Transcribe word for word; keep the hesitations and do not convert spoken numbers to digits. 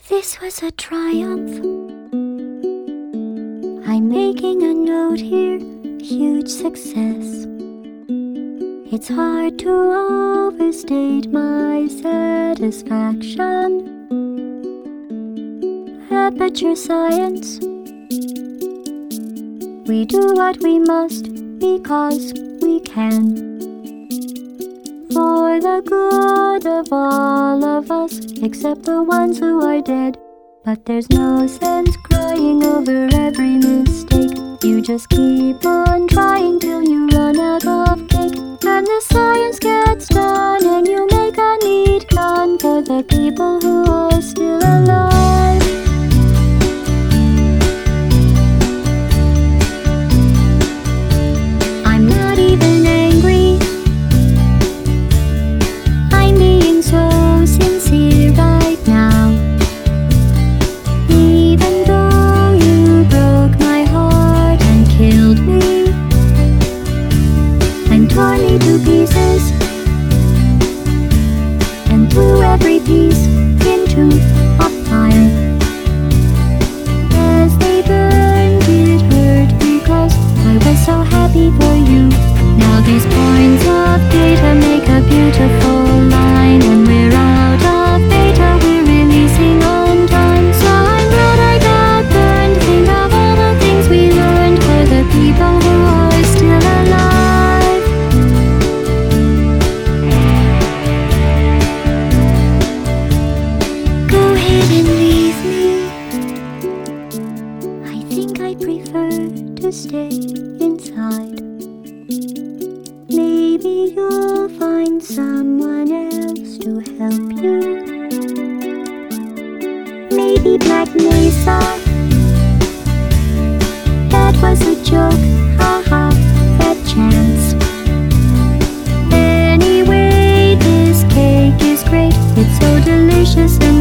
This was a triumph. I'm making a note here, huge success. It's hard to overstate my satisfaction. Aperture science. We do what we must because we can. For the good of all of us, except the ones who are dead. But there's no sense crying over every mistake. You just keep on trying till you run out of cake. And the science gets done and you make a neat gun for the people who are still alive. I'm not even angry. I'm being so sincere right now. Even though you broke my heart and killed me and tore me to pieces and threw every piece into a fire. As they burned, it hurt because I was so happy for you. Now these points of data make a beautiful line, and we're out of data, we're releasing on time. So I'm glad I got burned. Think of all the things we learned for the people who are still alive. Go ahead and leave me. I think I prefer to stay inside. Maybe you'll find someone else to help you. Maybe Black Mesa. That was a joke, haha, that chance. Anyway, this cake is great. It's so delicious and